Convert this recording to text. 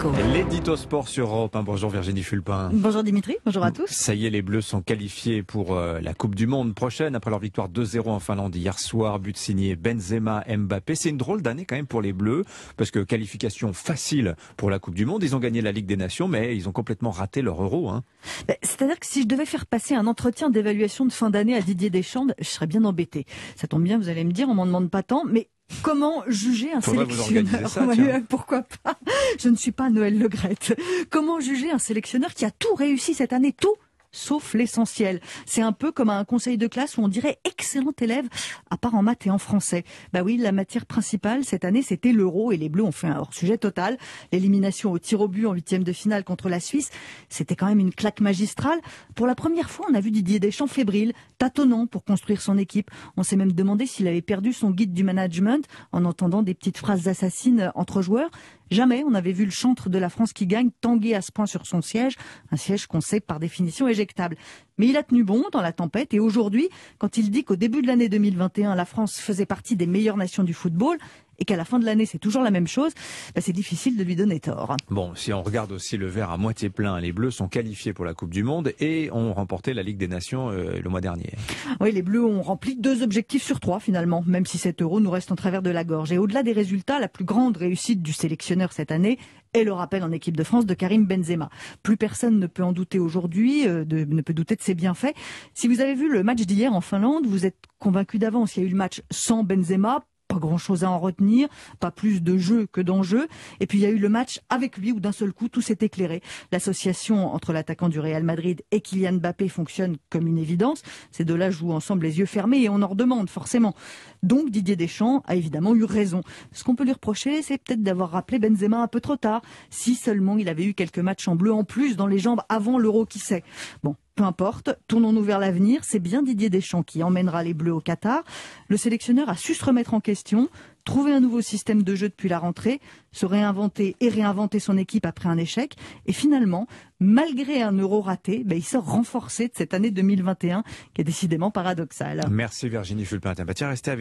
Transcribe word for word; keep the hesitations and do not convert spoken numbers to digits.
Écho. L'édito sport sur Europe un. Bonjour Virginie Fulpin. Bonjour Dimitri, bonjour à tous. Ça y est, les Bleus sont qualifiés pour euh, la Coupe du Monde prochaine après leur victoire deux zéro en Finlande hier soir. But signé Benzema, Mbappé. C'est une drôle d'année quand même pour les Bleus parce que qualification facile pour la Coupe du Monde. Ils ont gagné la Ligue des Nations mais ils ont complètement raté leur Euro. Hein. Ben, c'est-à-dire que si je devais faire passer un entretien d'évaluation de fin d'année à Didier Deschamps, je serais bien embêté. Ça tombe bien, vous allez me dire, on m'en demande pas tant, mais comment juger un Faudrait sélectionneur ça, ouais, Pourquoi pas? Je ne suis pas Noël Le Graët. Comment juger un sélectionneur qui a tout réussi cette année, tout sauf l'essentiel? C'est un peu comme un conseil de classe où on dirait excellent élève, à part en maths et en français. Bah oui, la matière principale cette année, c'était l'Euro et les Bleus ont fait un hors-sujet total. L'élimination au tir au but en huitième de finale contre la Suisse, c'était quand même une claque magistrale. Pour la première fois, on a vu Didier Deschamps fébrile, tâtonnant pour construire son équipe. On s'est même demandé s'il avait perdu son guide du management en entendant des petites phrases assassines entre joueurs. Jamais on avait vu le chantre de la France qui gagne tanguer à ce point sur son siège, un siège qu'on sait par définition éjectable. Mais il a tenu bon dans la tempête et aujourd'hui, quand il dit qu'au début de l'année deux mille vingt et un, la France faisait partie des meilleures nations du football et qu'à la fin de l'année c'est toujours la même chose, bah c'est difficile de lui donner tort. Bon, si on regarde aussi le verre à moitié plein, les Bleus sont qualifiés pour la Coupe du Monde et ont remporté la Ligue des Nations euh, le mois dernier. Oui, les Bleus ont rempli deux objectifs sur trois finalement, même si cet Euro nous reste en travers de la gorge. Et au-delà des résultats, la plus grande réussite du sélectionneur cette année est le rappel en équipe de France de Karim Benzema. Plus personne ne peut en douter aujourd'hui, euh, de, ne peut douter de ses bienfaits. Si vous avez vu le match d'hier en Finlande, vous êtes convaincu d'avance. Il y a eu le match sans Benzema. Pas grand-chose à en retenir, pas plus de jeu que d'enjeu. Et puis il y a eu le match avec lui où d'un seul coup tout s'est éclairé. L'association entre l'attaquant du Real Madrid et Kylian Mbappé fonctionne comme une évidence. Ces deux-là jouent ensemble les yeux fermés et on en redemande forcément. Donc Didier Deschamps a évidemment eu raison. Ce qu'on peut lui reprocher, c'est peut-être d'avoir rappelé Benzema un peu trop tard. Si seulement il avait eu quelques matchs en bleu en plus dans les jambes avant l'Euro, qui sait. Bon. Peu importe, tournons-nous vers l'avenir. C'est bien Didier Deschamps qui emmènera les Bleus au Qatar. Le sélectionneur a su se remettre en question, trouver un nouveau système de jeu depuis la rentrée, se réinventer et réinventer son équipe après un échec. Et finalement, malgré un Euro raté, ben, il sort renforcé de cette année deux mille vingt et un qui est décidément paradoxale. Merci Virginie Fulpin. Tiens, restez avec